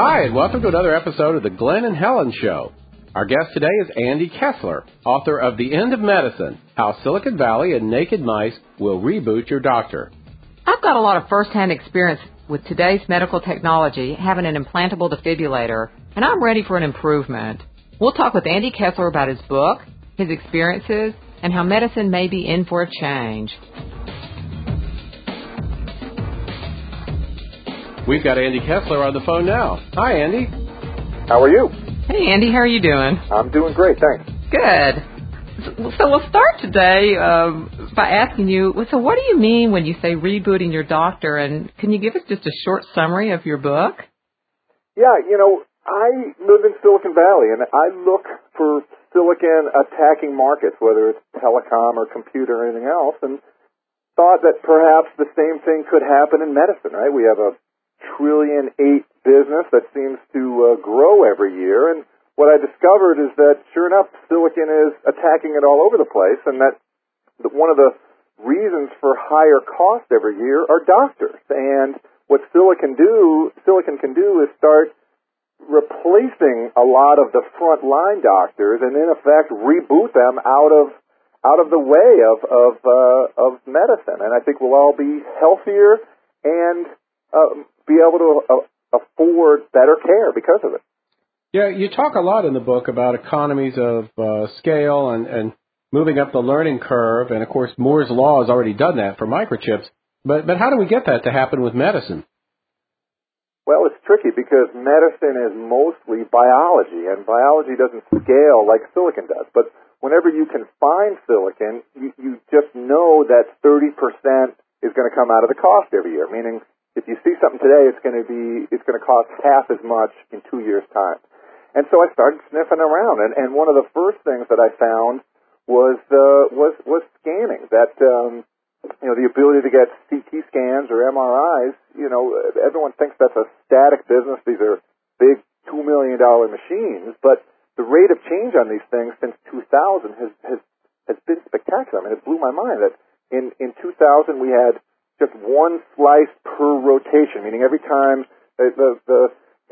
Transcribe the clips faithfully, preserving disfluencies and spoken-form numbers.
Hi, and welcome to another episode of the Glenn and Helen Show. Our guest today is Andy Kessler, author of The End of Medicine, How Silicon Valley and Naked Mice Will Reboot Your Doctor. I've got a lot of first-hand experience with today's medical technology, having an implantable defibrillator, and I'm ready for an improvement. We'll talk with Andy Kessler about his book, his experiences, and how medicine may be in for a change. We've got Andy Kessler on the phone now. Hi, Andy. How are you? Hey, Andy, how are you doing? I'm doing great, thanks. Good. So, so we'll start today um, by asking you, so what do you mean when you say rebooting your doctor, and can you give us just a short summary of your book? Yeah, you know, I live in Silicon Valley, and I look for silicon attacking markets, whether it's telecom or computer or anything else, and thought that perhaps the same thing could happen in medicine, right? We have a trillion eight business that seems to uh, grow every year, and what I discovered is that, sure enough, silicon is attacking it all over the place, and that one of the reasons for higher cost every year are doctors. And what silicon do, silicon can do is start replacing a lot of the frontline doctors, and in effect reboot them out of out of the way of of uh, of medicine. And I think we'll all be healthier and uh, be able to uh, afford better care because of it. Yeah, you talk a lot in the book about economies of uh, scale and, and moving up the learning curve, and of course Moore's Law has already done that for microchips. But but how do we get that to happen with medicine? Well, it's tricky because medicine is mostly biology, and biology doesn't scale like silicon does. But whenever you can find silicon, you, you just know that thirty percent is going to come out of the cost every year, meaning if you see something today, it's going to be it's going to cost half as much in two years' time. And so I started sniffing around, and, and one of the first things that I found was uh, was was scanning. That um, you know, the ability to get C T scans or M R Is. You know, everyone thinks that's a static business. These are big two million dollar machines, but the rate of change on these things since two thousand has has has been spectacular. I mean, it blew my mind that in in two thousand we had just one slice per rotation, meaning every time the, the, the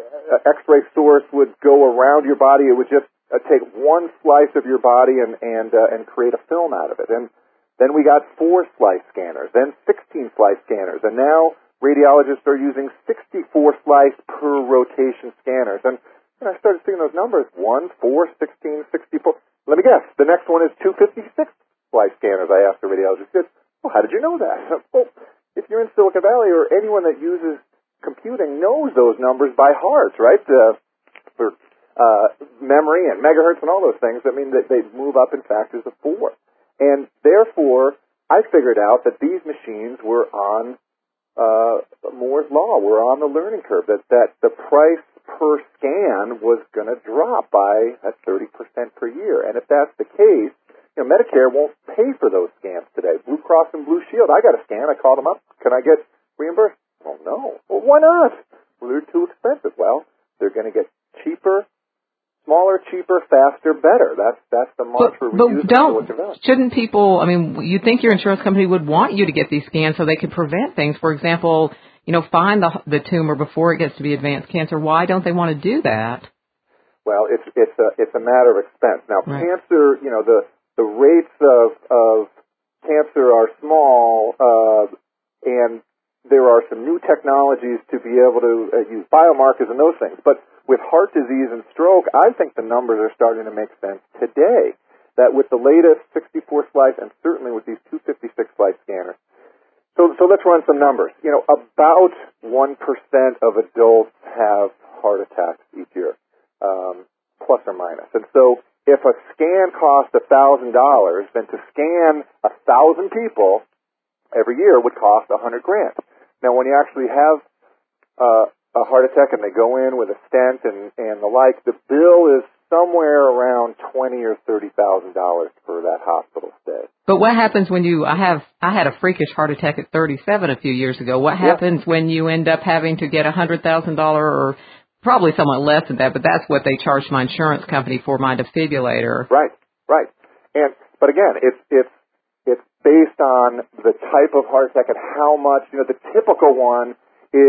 X-ray source would go around your body, it would just uh, take one slice of your body and and uh, and create a film out of it. And then we got four slice scanners, then sixteen slice scanners, and now radiologists are using sixty-four slice per rotation scanners. And, and I started seeing those numbers: one, four, sixteen, sixty-four. Let me guess. The next one is two fifty-six slice scanners. I asked the radiologist, "Well, how did you know that?" Well, if you're in Silicon Valley, or anyone that uses computing knows those numbers by heart, right? Uh, for uh, memory and megahertz and all those things, I mean, that they move up in factors of four. And therefore, I figured out that these machines were on uh, Moore's Law, were on the learning curve, that, that the price per scan was going to drop by at thirty percent per year. And if that's the case, you know, Medicare won't pay for those scans today. Blue Cross and Blue Shield, I got a scan, I called them up, can I get reimbursed? Well, no. Well, why not? Well, they're too expensive. Well, they're going to get cheaper, smaller, cheaper, faster, better. That's that's the mantra we use in Silicon Valley. Shouldn't people, I mean, you'd think your insurance company would want you to get these scans so they could prevent things. For example, you know, find the the tumor before it gets to be advanced cancer. Why don't they want to do that? Well, it's it's a it's a matter of expense. Now, right. Cancer, you know, the the rates of of cancer are small, uh, and there are some new technologies to be able to uh, use biomarkers and those things. But with heart disease and stroke, I think the numbers are starting to make sense today. That with the latest sixty-four slice, and certainly with these two fifty-six slice scanners. So, so let's run some numbers. You know, about one percent of adults have heart attacks each year, um, plus or minus. And so if a scan costs one thousand dollars, then to scan one thousand people every year would cost one hundred grand. Now, when you actually have uh, a heart attack and they go in with a stent and, and the like, the bill is somewhere around twenty or thirty thousand dollars for that hospital stay. But what happens when you? I have I had a freakish heart attack at thirty-seven a few years ago. What happens yeah. when you end up having to get a hundred thousand dollar or probably somewhat less than that? But that's what they charged my insurance company for my defibrillator. Right, right. And but again, it's it's it's based on the type of heart attack and how much. You know, the typical one is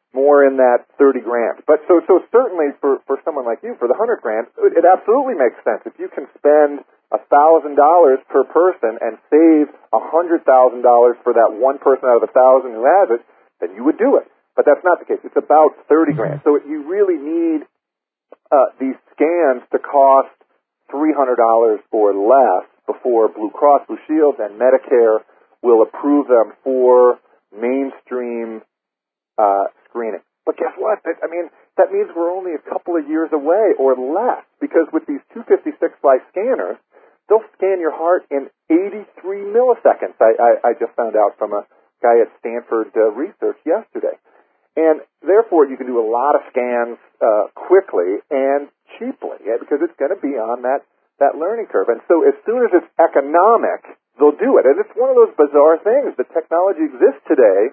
more in that thirty grand. But so so certainly for, for someone like you, for the one hundred grand, it, it absolutely makes sense. If you can spend one thousand dollars per person and save one hundred thousand dollars for that one person out of the one thousand who has it, then you would do it. But that's not the case. It's about thirty grand. So you really need uh, these scans to cost three hundred dollars or less before Blue Cross Blue Shield and Medicare will approve them for mainstream uh, screening. But guess what? I mean, that means we're only a couple of years away or less, because with these two fifty-six slice scanners, they'll scan your heart in eighty-three milliseconds. I, I, I just found out from a guy at Stanford uh, Research yesterday. And therefore, you can do a lot of scans uh, quickly and cheaply, yeah, because it's going to be on that, that learning curve. And so as soon as it's economic, they'll do it. And it's one of those bizarre things. The technology exists today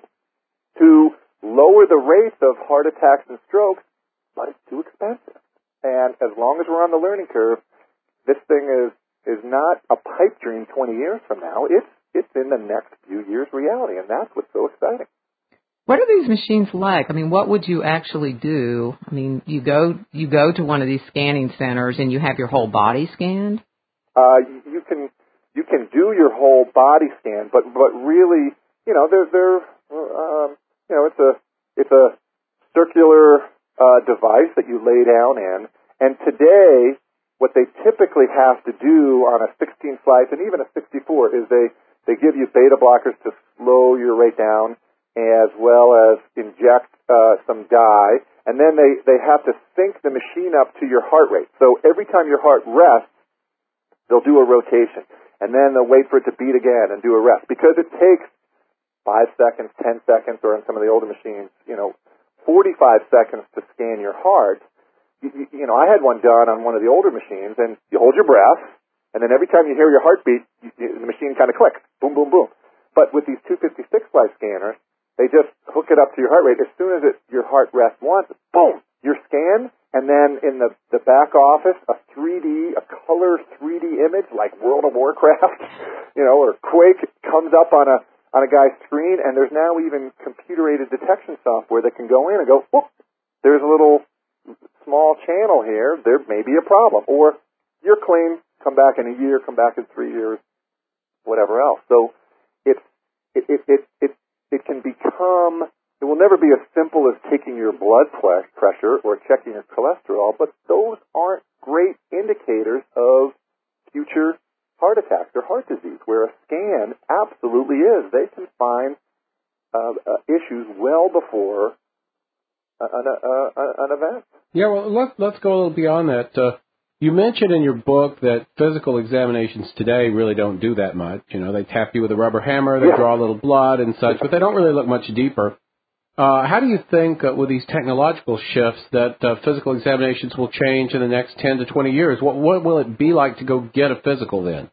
to lower the rates of heart attacks and strokes, but it's too expensive. And as long as we're on the learning curve, this thing is, is not a pipe dream twenty years from now. It's, it's in the next few years' reality, and that's what's so exciting. What are these machines like? I mean, what would you actually do? I mean, you go you go to one of these scanning centers and you have your whole body scanned? Uh, you can you can do your whole body scan, but but really, you know, they're they're um, you know, it's a it's a circular uh, device that you lay down in, and today, what they typically have to do on a sixteen slice and even a sixty-four is they they give you beta blockers to slow your rate down, as well as inject uh, some dye, and then they, they have to sync the machine up to your heart rate. So every time your heart rests, they'll do a rotation, and then they'll wait for it to beat again and do a rest. Because it takes five seconds, ten seconds, or on some of the older machines, you know, forty-five seconds to scan your heart. You, you, you know, I had one done on one of the older machines, and you hold your breath, and then every time you hear your heartbeat, you, you, the machine kind of clicks, boom, boom, boom. But with these two fifty-six slice scanners, they just hook it up to your heart rate. As soon as it, your heart rests once, boom, you're scanned, and then in the, the back office, a three D, a color three D image like World of Warcraft, you know, or Quake comes up on a on a guy's screen, and there's now even computer-aided detection software that can go in and go, whoop, there's a little small channel here, there may be a problem. Or you're clean, come back in a year, come back in three years, whatever else. So it's, it, it, it, it It can become, it will never be as simple as taking your blood pressure or checking your cholesterol, but those aren't great indicators of future heart attacks or heart disease, where a scan absolutely is. They can find uh, uh, issues well before an, uh, an event. Yeah, well, let's, let's go a little beyond that. Uh, you mentioned in your book that physical examinations today really don't do that much. You know, they tap you with a rubber hammer, they yeah. draw a little blood and such, but they don't really look much deeper. Uh, how do you think uh, with these technological shifts that uh, physical examinations will change in the next ten to twenty years? What, what will it be like to go get a physical then?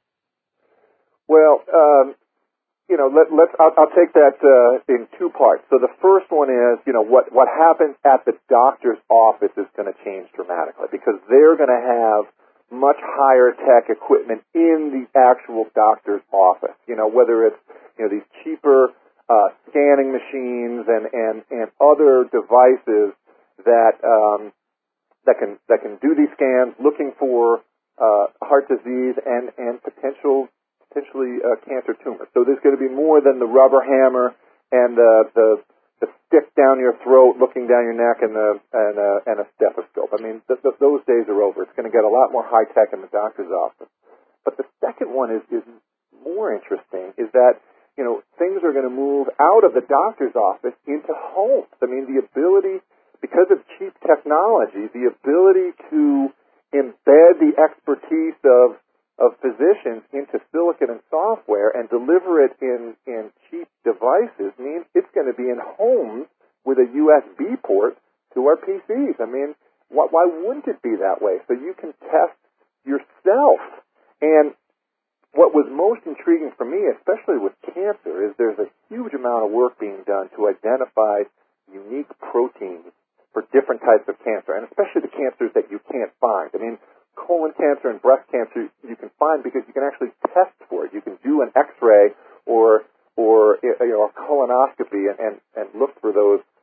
Well, um, you know, let, let's, I'll, I'll take that uh, in two parts. So the first one is, you know, what, what happens at the doctor's office is going to change dramatically, because they're going to have much higher tech equipment in the actual doctor's office. You know, whether it's, you know, these cheaper uh, scanning machines and, and, and other devices that um, that can that can do these scans, looking for uh, heart disease and and potential potentially uh, cancer tumors. So there's going to be more than the rubber hammer and the the, the stick down your throat, looking down your neck, and the and a, and a stethoscope. I mean, th- th- those days are over. It's going to get a lot more high tech in the doctor's office. But the second one is is more interesting. Is that, you know, things are going to move out of the doctor's office into homes. I mean, the ability, because of cheap technology, the ability to embed the expertise of of physicians into silicon and software and deliver it in, in cheap devices means it's going to be in homes with a U S B port to our P Cs. I mean, why, why wouldn't it be that way? So you can test yourself. And what was most intriguing for me, especially with cancer, is there's a huge amount of work being done to identify unique proteins for different types of cancer, and especially the cancers that you can't find. I mean, colon cancer and breast cancer you can find because you can actually test for it. You can do an X-ray or or you know, a colonoscopy and, and, and look for those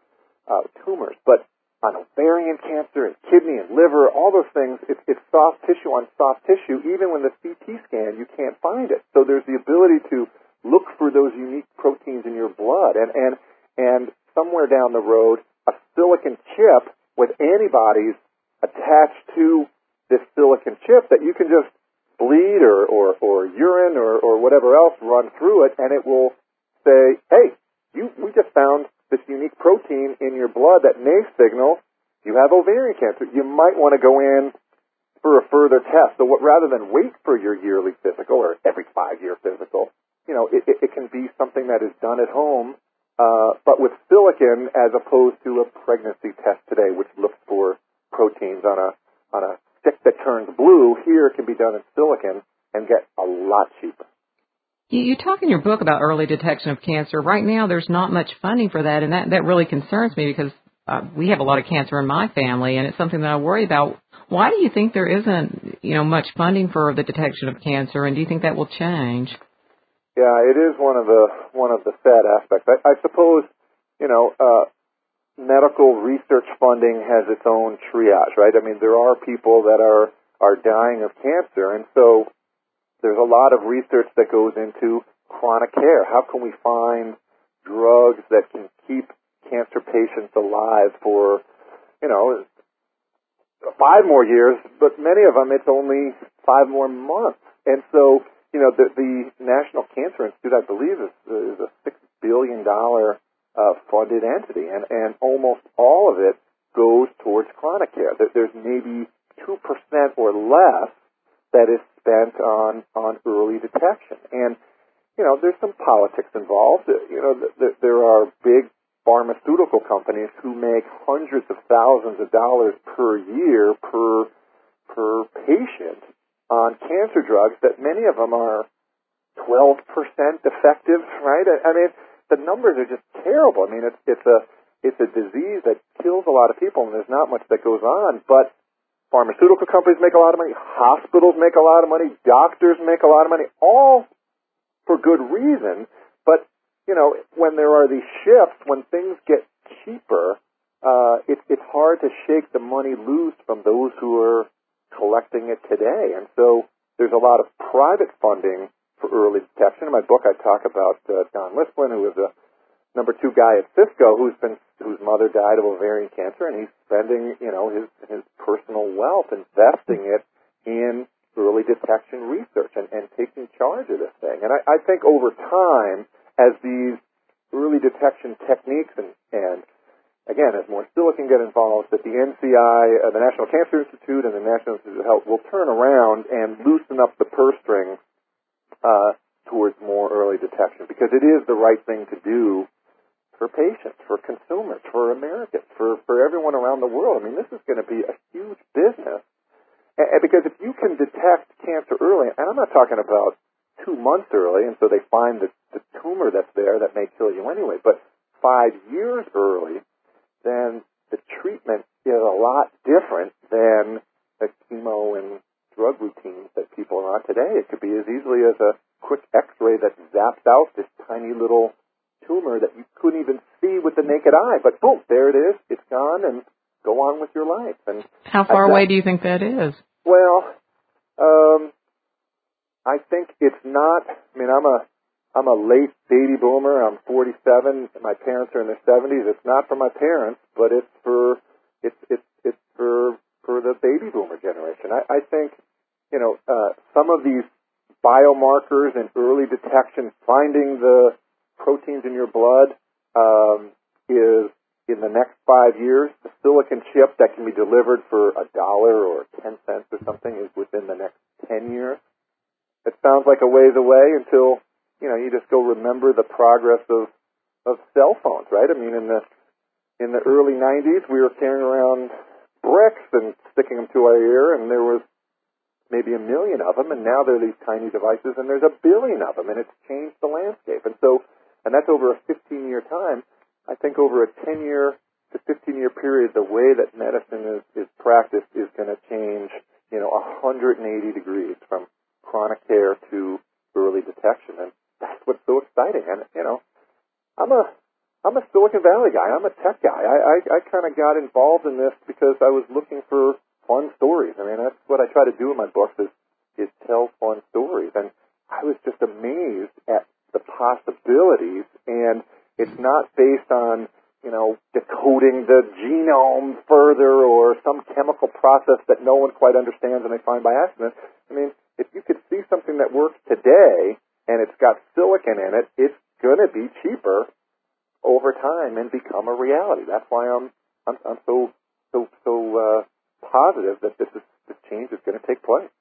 uh, tumors. But on ovarian cancer and kidney and liver, all those things, it's, it's soft tissue on soft tissue. Even when the C T scan, you can't find it. So there's the ability to look for those unique proteins in your blood. And, and, and somewhere down the road, a silicon chip with antibodies attached to this silicon chip that you can just bleed or, or, or urine or, or whatever else run through it, and it will say, hey, you, we just found this unique protein in your blood that may signal you have ovarian cancer. You might want to go in for a further test. So what, rather than wait for your yearly physical or every five-year physical, you know, it, it, it can be something that is done at home, uh, but with silicon as opposed to a pregnancy test today, which looks for proteins on a on a stick that turns blue. Here it can be done in silicon and get a lot cheaper. You, you talk in your book about early detection of cancer. Right now, there's not much funding for that, and that, that really concerns me because uh, we have a lot of cancer in my family, and it's something that I worry about. Why do you think there isn't, you know, much funding for the detection of cancer, and do you think that will change? Yeah, it is one of the one of the sad aspects. I, I suppose, you know, uh, medical research funding has its own triage, right? I mean, there are people that are are dying of cancer, and so there's a lot of research that goes into chronic care. How can we find drugs that can keep cancer patients alive for, you know, five more years, but many of them it's only five more months. And so, you know, the, the National Cancer Institute, I believe, is, is a six billion dollars uh, funded entity, and, and almost all of it goes towards chronic care. There's maybe two percent or less that is spent on, on early detection. And, you know, there's some politics involved. You know, th- th- there are big pharmaceutical companies who make hundreds of thousands of dollars per year per, per patient on cancer drugs that many of them are twelve percent effective, right? I, I mean, the numbers are just terrible. I mean, it's, it's a, it's a disease that kills a lot of people and there's not much that goes on, but pharmaceutical companies make a lot of money, hospitals make a lot of money, doctors make a lot of money, all for good reason. But, you know, when there are these shifts, when things get cheaper, uh, it, it's hard to shake the money loose from those who are collecting it today. And so there's a lot of private funding for early detection. In my book, I talk about uh, Don Lisplin, who is a number two guy at Cisco, who's been whose mother died of ovarian cancer, and he's spending, you know, his his personal wealth investing it in early detection research and, and taking charge of this thing. And I, I think over time, as these early detection techniques and, and again, as more silicon get involved, that the N C I, uh, the National Cancer Institute, and the National Institute of Health will turn around and loosen up the purse strings uh, towards more early detection, because it is the right thing to do for patients, for consumers, for Americans, for, for everyone around the world. I mean, this is going to be a huge business. And, and because if you can detect cancer early, and I'm not talking about two months early, and so they find the, the tumor that's there that may kill you anyway, but five years early, then the treatment is a lot different than the chemo and drug routines that people are on today. It could be as easily as a quick x-ray that zaps out this tiny little tumor that you couldn't even see with the naked eye, but boom, there it is, it's gone, and go on with your life. And how far away do you think that is? Well, um, I think it's not. I mean, I'm a I'm a late baby boomer. I'm forty-seven. My parents are in their seventies. It's not for my parents, but it's for it's it's it's for for the baby boomer generation. I, I think, you know, uh, some of these biomarkers and early detection, finding the proteins in your blood, um, is in the next five years. The silicon chip that can be delivered for a dollar or ten cents or something is within the next ten years. It sounds like a ways away until, you know, you just go remember the progress of, of cell phones, right? I mean, in the in the early nineties, we were carrying around bricks and sticking them to our ear, and there was maybe a million of them, and now there are these tiny devices, and there's a billion of them, and it's changed the landscape. And so, and that's over a fifteen-year time. I think over a ten-year to fifteen-year period, the way that medicine is, is practiced is going to change, you know, one hundred eighty degrees from chronic care to early detection, and that's what's so exciting. And, you know, I'm a I'm a Silicon Valley guy. I'm a tech guy. I, I, I kind of got involved in this because I was looking for fun stories. I mean, that's what I try to do in my books is, is tell fun stories. And I was just amazed at the possibilities, and it's not based on, you know, decoding the genome further or some chemical process that no one quite understands and they find by accident. I mean, if you could see something that works today and it's got silicon in it, it's going to be cheaper over time and become a reality. That's why I'm I'm, I'm so so so uh, positive that this is this change is going to take place.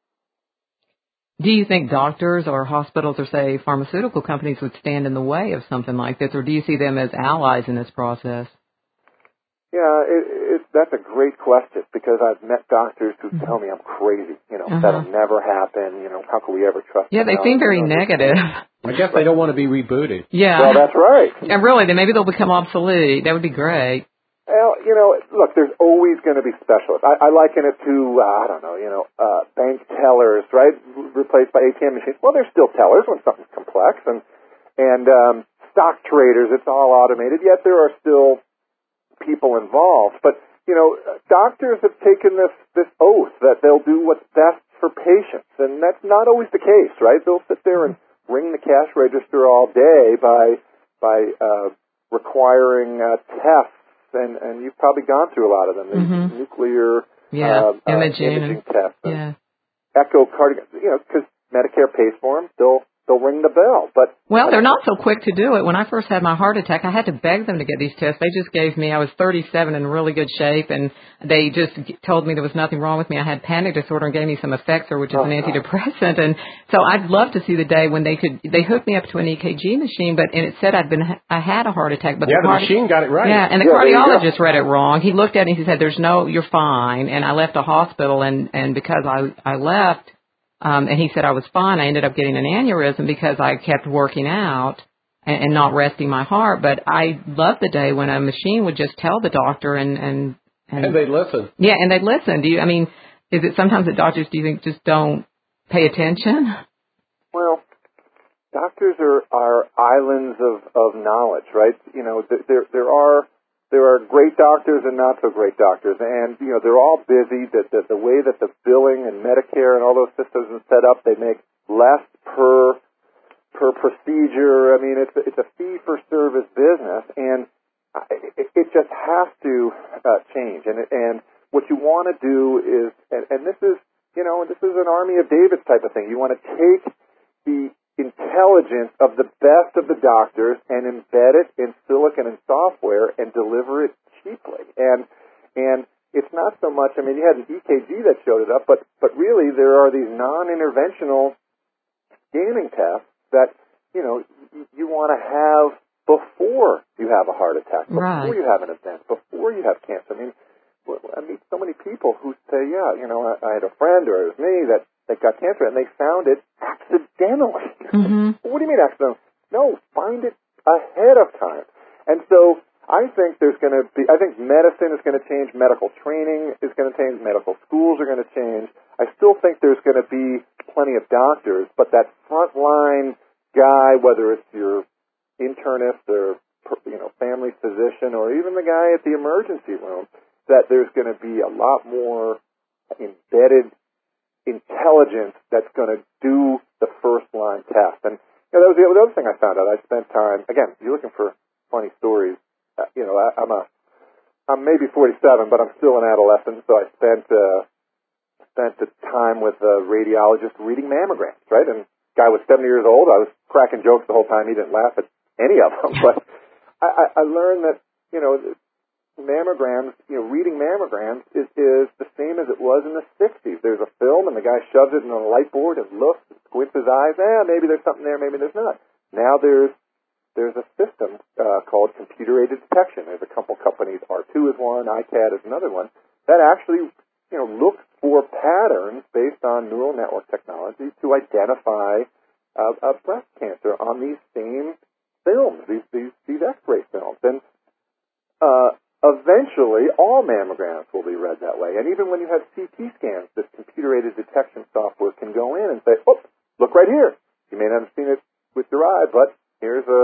Do you think doctors or hospitals or, say, pharmaceutical companies would stand in the way of something like this, or do you see them as allies in this process? Yeah, it, it, that's a great question because I've met doctors who tell me I'm crazy. You know, uh-huh. That'll never happen. You know, how can we ever trust Yeah, them? they seem very you know, negative. I guess they don't want to be rebooted. Yeah. Well, that's right. And really, then maybe they'll become obsolete. That would be great. Well, you know, look, there's always going to be specialists. I, I liken it to, uh, I don't know, you know, uh, bank tellers, right, replaced by A T M machines. Well, there's still tellers when something's complex, and and um, stock traders, it's all automated, yet there are still people involved. But, you know, doctors have taken this, this oath that they'll do what's best for patients, and that's not always the case, right? They'll sit there and ring the cash register all day by, by uh, requiring uh, tests. And, and you've probably gone through a lot of them. These mm-hmm. nuclear yeah. uh, imaging, uh, imaging tests, and yeah. echocardiogram. You know, because Medicare pays for them, they'll they'll ring the bell. But well, they're not so quick to do it. When I first had my heart attack, I had to beg them to get these tests. They just gave me. I was thirty-seven in really good shape, and they just told me there was nothing wrong with me. I had panic disorder and gave me some Effexor, which is oh, an antidepressant. And so I'd love to see the day when they could. They hooked me up to an E K G machine, but and it said I'd been I had a heart attack. But yeah, the, the cardi- machine got it right. Yeah, and the yeah, cardiologist read it wrong. He looked at it and he said, "There's no, you're fine." And I left the hospital, and and because I I left. Um, and he said I was fine. I ended up getting an aneurysm because I kept working out and, and not resting my heart. But I loved the day when a machine would just tell the doctor and and and, and they'd listen. Yeah, and they'd listen. Do you? I mean, is it sometimes that doctors, do you think, just don't pay attention? Well, doctors are are islands of of knowledge, right? You know, there there are. There are great doctors and not so great doctors, and you know they're all busy. That the, the way that the billing and Medicare and all those systems are set up, they make less per per procedure. I mean, it's it's a fee for service business, and it, it just has to uh, change. And and what you want to do is, and, and this is you know this is an Army of David type of thing. You want to take the intelligence of the best of the doctors and embed it in silicon and software and deliver it cheaply. And and it's not so much, I mean, you had an E K G that showed it up, but, but really there are these non-interventional scanning tests that, you know, you, you want to have before you have a heart attack, before right. you have an event, before you have cancer. I mean, I meet so many people who say, yeah, you know, I, I had a friend or it was me that that got cancer, and they found it accidentally. Mm-hmm. What do you mean accidentally? No, find it ahead of time. And so I think there's going to be, I think medicine is going to change, medical training is going to change, medical schools are going to change. I still think there's going to be plenty of doctors, but that frontline guy, whether it's your internist or, you know, family physician or even the guy at the emergency room, that there's going to be a lot more embedded intelligence that's going to do the first line test. And you know, that was the other thing I found out. I spent time, again, you're looking for funny stories. Uh, you know, I, I'm a, I'm maybe forty-seven, but I'm still an adolescent, so I spent, uh, spent the time with a radiologist reading mammograms, right? And the guy was seventy years old. I was cracking jokes the whole time. He didn't laugh at any of them, but I, I, I learned that, you know, mammograms, you know, reading mammograms is, is the same as it was in the sixties. There's a film, and the guy shoves it in a light board and looks, squints his eyes. Eh, maybe there's something there, maybe there's not. Now there's there's a system uh, called computer-aided detection. There's a couple companies, R two is one, I C A D is another one, that actually, you know, looks for patterns based on neural network technology to identify uh, uh, breast cancer on these same films, these these, these X-ray films. And uh, eventually, all mammograms will be read that way. And even when you have C T scans, this computer-aided detection software can go in and say, oh, look right here. You may not have seen it with your eye, but here's a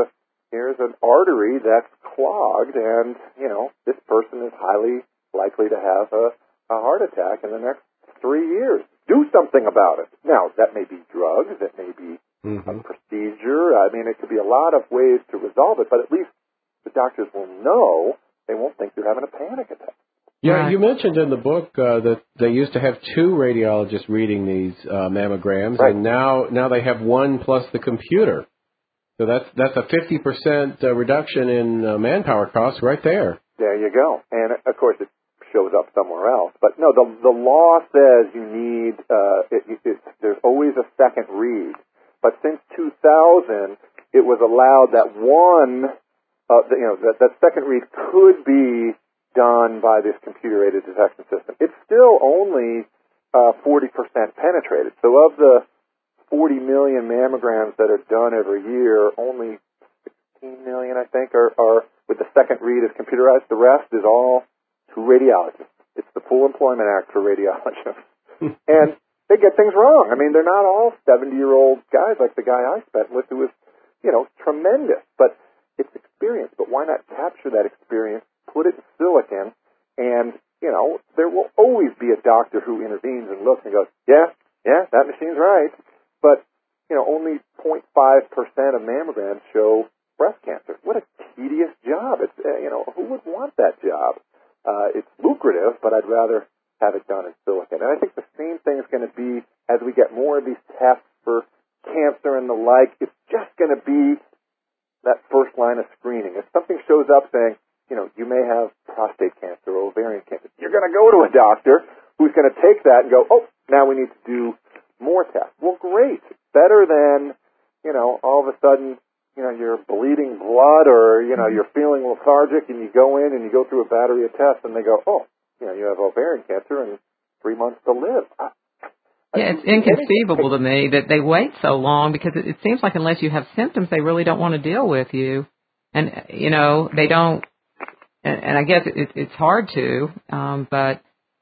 here's an artery that's clogged, and, you know, this person is highly likely to have a, a heart attack in the next three years. Do something about it. Now, that may be drugs, it may be mm-hmm. a procedure. I mean, it could be a lot of ways to resolve it, but at least the doctors will know. They won't think you're having a panic attack. Yeah, right. You mentioned in the book uh, that they used to have two radiologists reading these uh, mammograms, right. and now now they have one plus the computer. So that's that's a fifty percent uh, reduction in uh, manpower costs right there. There you go. And, of course, it shows up somewhere else. But, no, the the law says you need, uh, it, it, there's always a second read. But since two thousand, it was allowed that one, uh, you know, that, that second read could be done by this computer-aided detection system. It's still only uh, forty percent penetrated. So of the forty million mammograms that are done every year, only sixteen million, I think, are, are with the second read is computerized. The rest is all to radiologists. It's the Full Employment Act for radiologists. And they get things wrong. I mean, they're not all seventy-year-old guys like the guy I spent with who was, you know, tremendous. But it's experience. But why not capture that experience, put it in silicon, and, you know, there will always be a doctor who intervenes and looks and goes, yeah, yeah, that machine's right. But, you know, only zero point five percent of mammograms show breast cancer. What a tedious job. It's, uh, you know, who would want that job? Uh, it's lucrative, but I'd rather have it done in silicon. And I think the same thing is going to be as we get more of these tests for cancer and the like. It's just going to be that first line of screening. If something shows up saying, you know, you may have prostate cancer or ovarian cancer, you're going to go to a doctor who's going to take that and go, oh, now we need to do more tests. Well, great. Better than, you know, all of a sudden, you know, you're bleeding blood or, you know, you're feeling lethargic and you go in and you go through a battery of tests and they go, oh, you know, you have ovarian cancer and three months to live. I, yeah, it's inconceivable to me that they wait so long because it, it seems like unless you have symptoms, they really don't want to deal with you. And, you know, they don't, and, and I guess it, it's hard to, um, but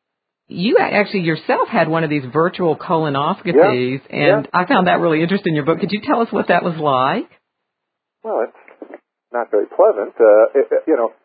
you actually yourself had one of these virtual colonoscopies, yeah, and yeah. I found that really interesting in your book. Could you tell us what that was like? Well, it's not very pleasant. Uh, it, you know,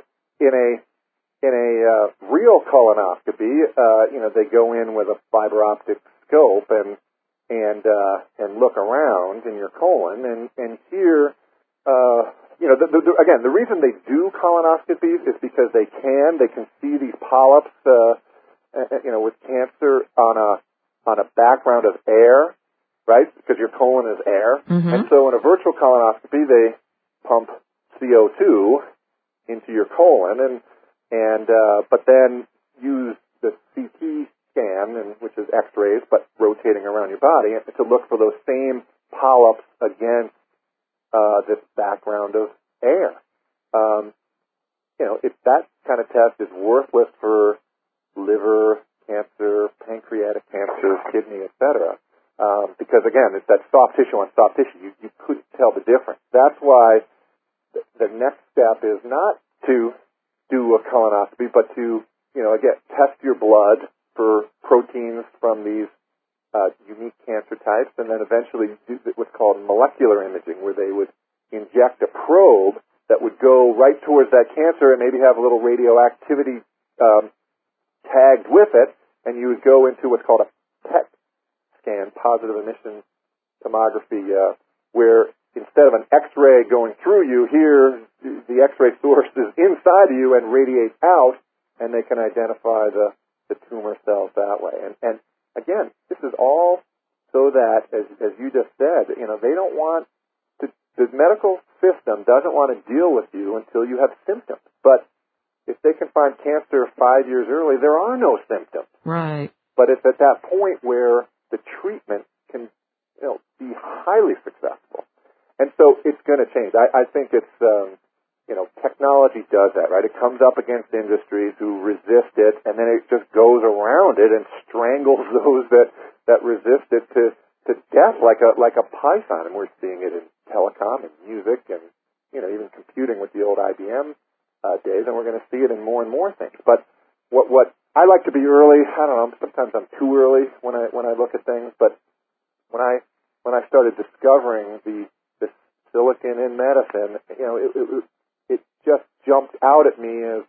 in a in a uh, real colonoscopy, uh, you know, they go in with a fiber optic scope and and uh, and look around in your colon, and and here, uh, you know, the, the, the, again, the reason they do colonoscopies is because they can they can see these polyps, uh, you know, with cancer on a on a background of air. Right, because your colon is air, mm-hmm. and so in a virtual colonoscopy, they pump C O two into your colon, and and uh, but then use the C T scan, and which is X-rays, but rotating around your body, to look for those same polyps against uh, this background of air. Um, you know, if that kind of test is worthless for liver cancer, pancreatic cancer, kidney, et cetera. Um, because, again, it's that soft tissue on soft tissue. You, you couldn't tell the difference. That's why the, the next step is not to do a colonoscopy, but to, you know, again, test your blood for proteins from these uh, unique cancer types, and then eventually do what's called molecular imaging, where they would inject a probe that would go right towards that cancer and maybe have a little radioactivity um, tagged with it, and you would go into what's called a P E T scan, positive emission tomography, uh, where instead of an X-ray going through you, here the X-ray source is inside of you and radiates out, and they can identify the, the tumor cells that way. And, and again, this is all so that, as, as you just said, you know, they don't want to, the medical system doesn't want to deal with you until you have symptoms. But if they can find cancer five years early, there are no symptoms. Right. But it's at that point where the treatment can, you know, be highly successful. And so it's going to change. I, I think it's, um, you know, technology does that, right? It comes up against industries who resist it, and then it just goes around it and strangles those that, that resist it to, to death like a, like a python. And we're seeing it in telecom and music and, you know, even computing with the old I B M uh, days, and we're going to see it in more and more things. But what, what, I like to be early. I don't know. Sometimes I'm too early when I when I look at things. But when I when I started discovering the this silicon in medicine, you know, it, it, it just jumped out at me as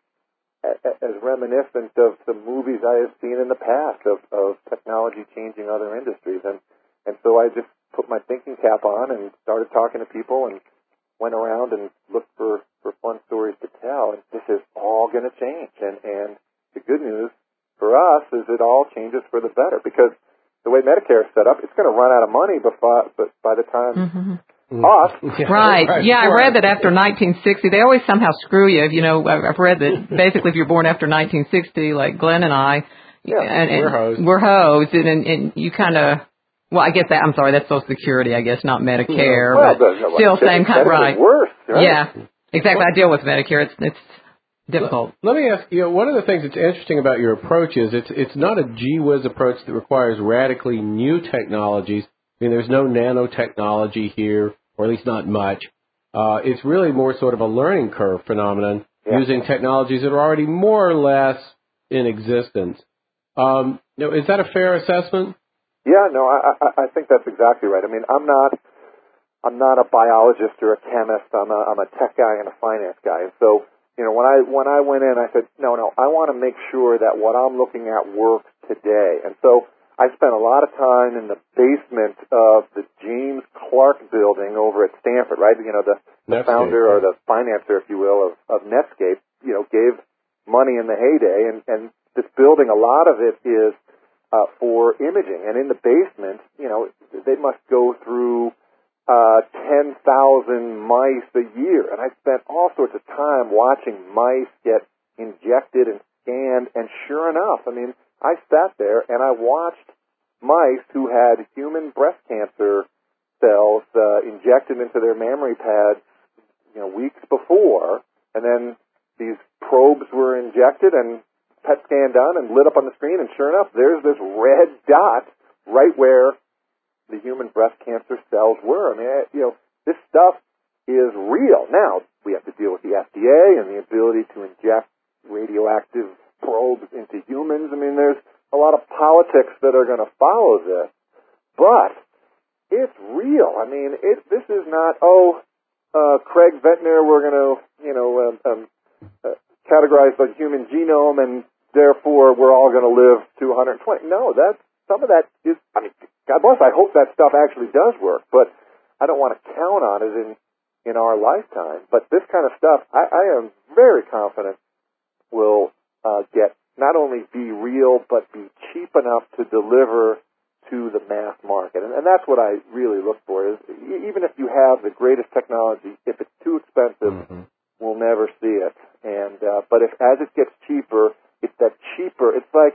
as reminiscent of some movies I have seen in the past of, of technology changing other industries. And, and so I just put my thinking cap on and started talking to people and went around and looked for, for fun stories to tell. And this is all going to change. And, and the good news for us is it all changes for the better, because the way Medicare is set up, it's going to run out of money before, but by the time mm-hmm. us. Yeah, right. right. Yeah, I read that after nineteen sixty, they always somehow screw you. You know, I've read that basically if you're born after nineteen sixty, like Glenn and I, yeah, and, and we're hosed. We're hosed, and, and, and you kind of, well, I guess that, I'm sorry, that's Social Security, I guess, not Medicare, well, but the, no, still the, same kind, right. Worse, right? Yeah, exactly. I deal with Medicare. It's, it's difficult. Let, let me ask you, know, one of the things that's interesting about your approach is it's it's not a gee whiz approach that requires radically new technologies. I mean, there's no nanotechnology here, or at least not much. Uh, it's really more sort of a learning curve phenomenon yeah. using technologies that are already more or less in existence. Um, you know, is that a fair assessment? Yeah, no, I, I, I think that's exactly right. I mean, I'm not, I'm not a biologist or a chemist. I'm a, I'm a tech guy and a finance guy. And so, you know, when I, when I went in, I said, no, no, I want to make sure that what I'm looking at works today. And so I spent a lot of time in the basement of the James Clark building over at Stanford, right? You know, the, the founder or the financer, if you will, of, of Netscape, you know, gave money in the heyday. And, and this building, a lot of it is uh, for imaging. And in the basement, you know, they must go through uh, ten thousand mice a year. And I spent all sorts of time watching mice get injected and scanned. And sure enough, I mean, I sat there and I watched mice who had human breast cancer cells uh, injected into their mammary pads, you know, weeks before, and then these probes were injected and P E T scan done and lit up on the screen, and sure enough, there's this red dot right where the human breast cancer cells were. I mean, you know, this stuff is real. Now, we have to deal with the F D A and the ability to inject radioactive probes into humans. I mean, there's a lot of politics that are going to follow this, but it's real. I mean, it, this is not, oh, uh, Craig Ventnor, we're going to, you know, um, um, uh, categorize the human genome and therefore we're all going to live to one hundred twenty. No, that's, some of that is, I mean, God bless, I hope that stuff actually does work, but I don't want to count on it in, in our lifetime. But this kind of stuff, I, I am very confident will uh, get, not only be real, but be cheap enough to deliver to the mass market. And, and that's what I really look for, is even if you have the greatest technology, if it's too expensive, mm-hmm. we'll never see it. And uh, but if as it gets cheaper, it's that cheaper, it's like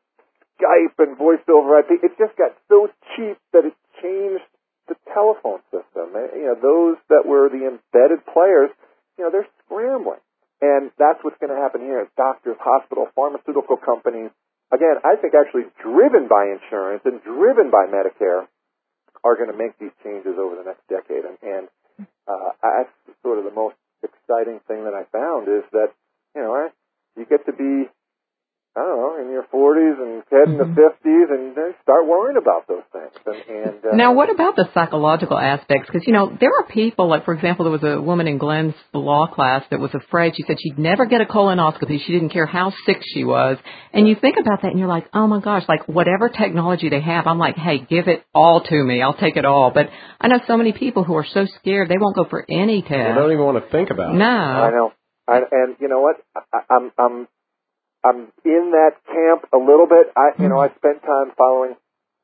Skype and voice over I P, it just got so cheap that it changed the telephone system. And, you know, those that were the embedded players, you know, they're scrambling. And that's what's going to happen here. Doctors, hospitals, pharmaceutical companies, again, I think actually driven by insurance and driven by Medicare, are going to make these changes over the next decade. And, and uh, that's sort of the most exciting thing that I found is that, you know, you get to be, I don't know, in your forties and heading mm-hmm. to fifties, and then start worrying about those things. And, and uh, now, what about the psychological aspects? Because, you know, there are people, like, for example, there was a woman in Glenn's law class that was afraid. She said she'd never get a colonoscopy. She didn't care how sick she was. And you think about that, and you're like, oh, my gosh, like, whatever technology they have, I'm like, hey, give it all to me. I'll take it all. But I know so many people who are so scared, they won't go for any test. They don't even want to think about it. No. I know. I, and you know what? I, I'm... I'm I'm in that camp a little bit. I, you know, I spent time following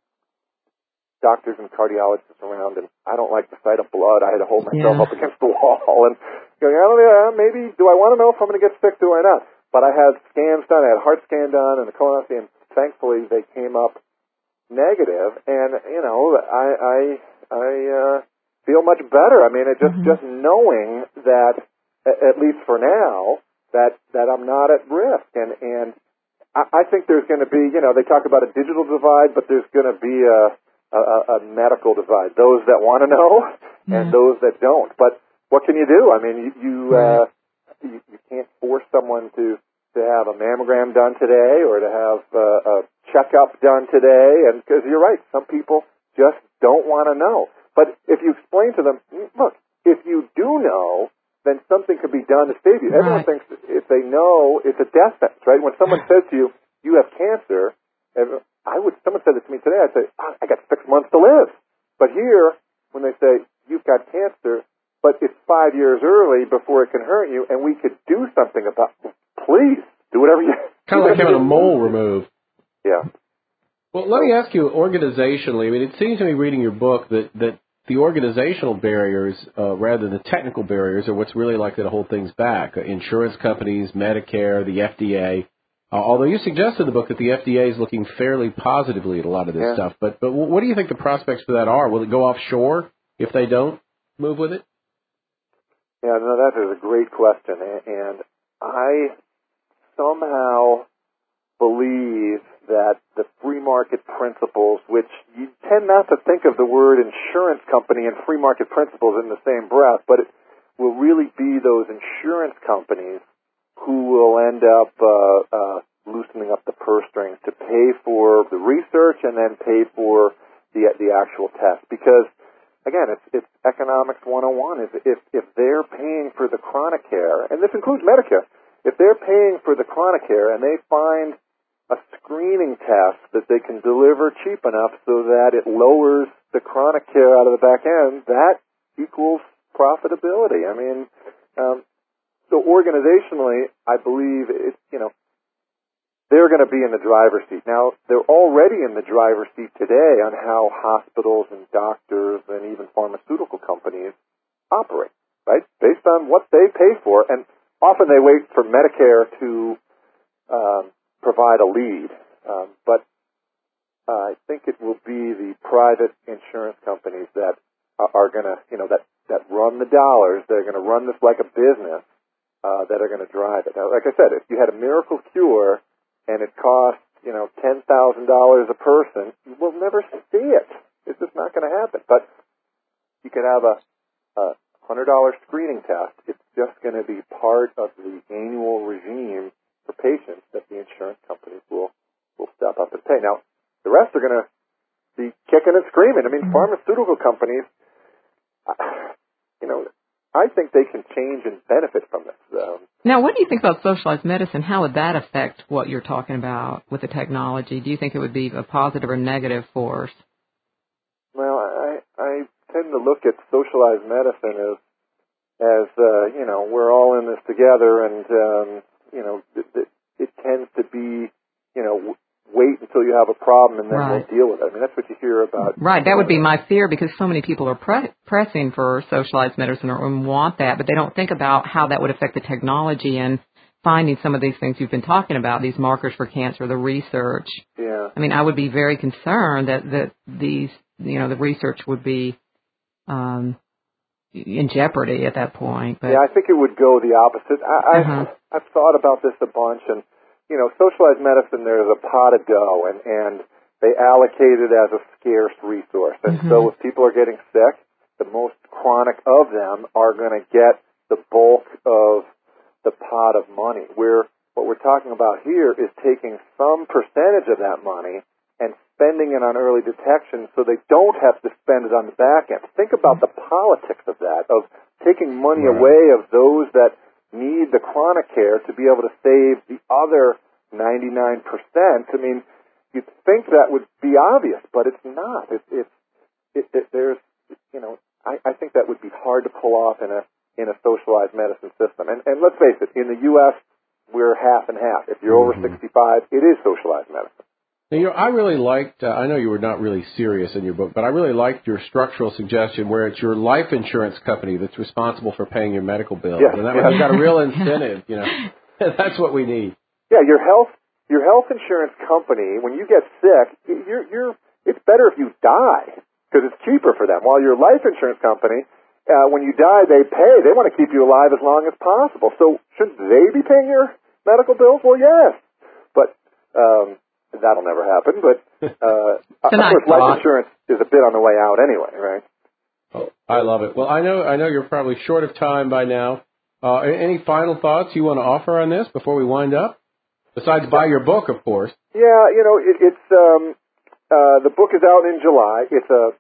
doctors and cardiologists around, and I don't like the sight of blood. I had to hold myself yeah. up against the wall and going, I don't know, maybe, do I want to know if I'm going to get sick? Do I not? But I had scans done. I had a heart scan done and a colonoscopy, and thankfully they came up negative. And, you know, I, I, I uh, feel much better. I mean, it just, mm-hmm. just knowing that, at least for now, that that I'm not at risk. And and I, I think there's going to be, you know, they talk about a digital divide, but there's going to be a, a, a medical divide, those that want to know and mm. those that don't. But what can you do? I mean, you you, uh, you you can't force someone to, to have a mammogram done today or to have uh, a checkup done today. And because you're right, some people just don't want to know. But if you explain to them, look, if you do know, then something could be done to save you. Everyone Right. thinks if they know, it's a death sentence, right? When someone says to you, you have cancer, I would, someone said it to me today, I'd say, oh, I got six months to live. But here, when they say, you've got cancer, but it's five years early before it can hurt you, and we could do something about it, please, do whatever you... Kind of like having a mole removed. Yeah. Well, let me ask you organizationally. I mean, it seems to me reading your book that, that the organizational barriers, uh, rather than the technical barriers, are what's really likely to hold things back. Uh, insurance companies, Medicare, the F D A. Uh, although you suggest in the book that the F D A is looking fairly positively at a lot of this Yeah. stuff. But but what do you think the prospects for that are? Will it go offshore if they don't move with it? Yeah, no, that is a great question. And I somehow believe that the free market principles, which you tend not to think of the word insurance company and free market principles in the same breath, but it will really be those insurance companies who will end up uh, uh, loosening up the purse strings to pay for the research and then pay for the the actual test. Because, again, it's, it's economics one oh one. Is if, if they're paying for the chronic care, and this includes Medicare, if they're paying for the chronic care and they find a screening test that they can deliver cheap enough so that it lowers the chronic care out of the back end, that equals profitability. I mean, um, so organizationally, I believe it, you know, they're going to be in the driver's seat. Now, they're already in the driver's seat today on how hospitals and doctors and even pharmaceutical companies operate, right? Based on what they pay for. And often they wait for Medicare to um, provide a lead. Um, but uh, I think it will be the private insurance companies that are, are going to, you know, that, that run the dollars. They're going to run this like a business uh, that are going to drive it. Now, like I said, if you had a miracle cure and it costs, you know, ten thousand dollars a person, you will never see it. It's just not going to happen. But you could have a, a one hundred dollars screening test. It's just going to be part of the annual regime for patients that the insurance companies will, will step up and pay. Now, the rest are going to be kicking and screaming. I mean, pharmaceutical companies, you know, I think they can change and benefit from this. Um, now, what do you think about socialized medicine? How would that affect what you're talking about with the technology? Do you think it would be a positive or negative force? Well, I, I tend to look at socialized medicine as, as uh, you know, we're all in this together, and, um, you know, it, it, it tends to be, you know, wait until you have a problem and then Right. we'll deal with it. I mean, that's what you hear about. Right, that would be my fear because so many people are pre- pressing for socialized medicine or want that, but they don't think about how that would affect the technology and finding some of these things you've been talking about, these markers for cancer, the research. Yeah. I mean, I would be very concerned that, that these, you know, the research would be um, in jeopardy at that point. But, yeah, I think it would go the opposite. I, uh-huh. I've, I've thought about this a bunch, and you know, socialized medicine, there's a pot of dough, and, and they allocate it as a scarce resource. And Mm-hmm. so if people are getting sick, the most chronic of them are going to get the bulk of the pot of money. Where what we're talking about here is taking some percentage of that money and spending it on early detection so they don't have to spend it on the back end. Think about the politics of that, of taking money Right. away of those that need the chronic care to be able to save the other ninety-nine percent. I mean, you'd think that would be obvious, but it's not. It's, it's, it, it, there's, you know, I, I think that would be hard to pull off in a, in a socialized medicine system. And, and let's face it, in the U S, we're half and half. If you're Mm-hmm. over sixty-five, it is socialized medicine. Now, you know, I really liked, uh, I know you were not really serious in your book, but I really liked your structural suggestion where it's your life insurance company that's responsible for paying your medical bills. Yes, And that yes. one's got a real incentive, you know. That's what we need. Yeah, your health, your health insurance company, when you get sick, you're, you're, it's better if you die because it's cheaper for them. While your life insurance company, uh, when you die, they pay. They want to keep you alive as long as possible. So shouldn't they be paying your medical bills? Well, yes. But, um, that'll never happen, but uh, of nice course, life thought. insurance is a bit on the way out anyway, right? Oh, I love it. Well, I know I know you're probably short of time by now. Uh, any final thoughts you want to offer on this before we wind up? Besides buy your book, of course. Yeah, you know, it, it's um, uh, the book is out in July. It's a it's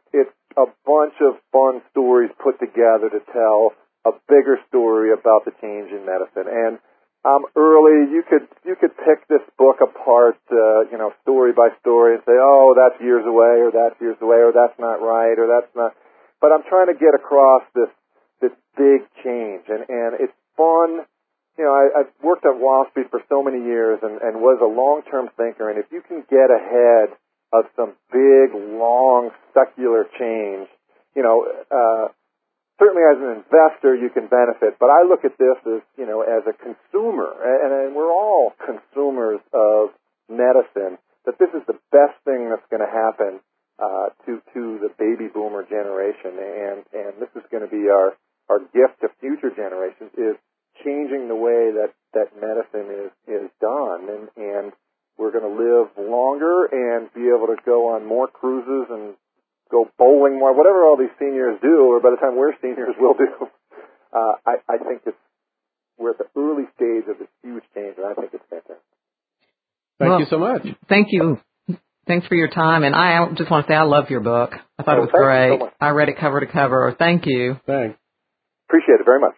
it's a bunch of fun stories put together to tell a bigger story about the change in medicine. And um, early, you could you could pick this book apart, uh, you know, story by story, and say, oh, that's years away, or that's years away, or that's not right, or that's not. But I'm trying to get across this this big change, and and it's fun. You know, I, I've worked at Wall Street for so many years, and, and was a long-term thinker. And if you can get ahead of some big, long, secular change, you know. Uh, Certainly as an investor, you can benefit, but I look at this as, you know, as a consumer, and, and we're all consumers of medicine, that this is the best thing that's going to happen uh, to to the baby boomer generation, and, and this is going to be our, our gift to future generations, is changing the way that, that medicine is, is done, and, and we're going to live longer and be able to go on more cruises and go bowling more, whatever all these seniors do, or by the time we're seniors, we'll do. Uh, I, I think it's, we're at the early stage of this huge change, and I think it's fantastic. Thank well, you so much. Thank you. Thanks for your time. And I just want to say I love your book. I thought oh, it was great. So I read it cover to cover. Thank you. Thanks. Appreciate it very much.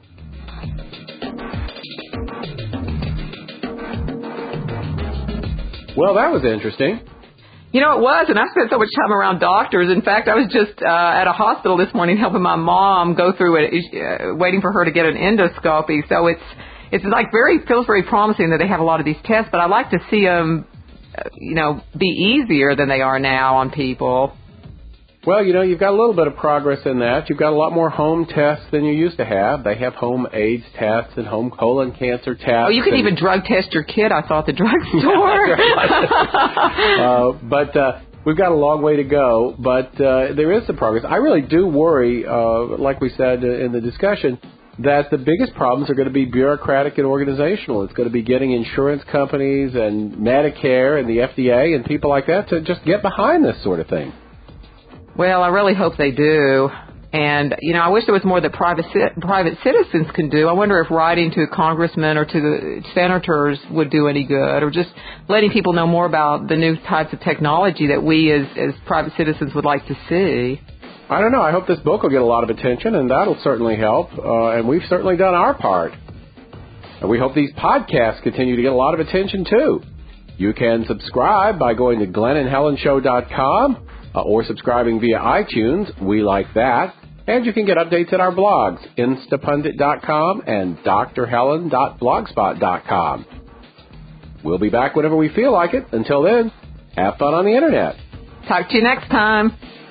Well, that was interesting. You know, it was, and I spent so much time around doctors. In fact, I was just uh, at a hospital this morning helping my mom go through it, uh, waiting for her to get an endoscopy. So it's it's like very feels very promising that they have a lot of these tests. But I like to see them, uh, you know, be easier than they are now on people. Well, you know, you've got a little bit of progress in that. You've got a lot more home tests than you used to have. They have home AIDS tests and home colon cancer tests. Oh, you can even drug test your kid, I saw at the drugstore. uh, but uh, we've got a long way to go, but uh, there is some progress. I really do worry, uh, like we said in the discussion, that the biggest problems are going to be bureaucratic and organizational. It's going to be getting insurance companies and Medicare and the F D A and people like that to just get behind this sort of thing. Well, I really hope they do. And, you know, I wish there was more that private private citizens can do. I wonder if writing to congressmen or to the senators would do any good, or just letting people know more about the new types of technology that we as, as private citizens would like to see. I don't know. I hope this book will get a lot of attention, and that'll certainly help. Uh, and we've certainly done our part. And we hope these podcasts continue to get a lot of attention, too. You can subscribe by going to glenn and helen show dot com. Uh, or subscribing via iTunes. We like that. And you can get updates at our blogs, instapundit dot com and d r helen dot blogspot dot com. We'll be back whenever we feel like it. Until then, have fun on the Internet. Talk to you next time.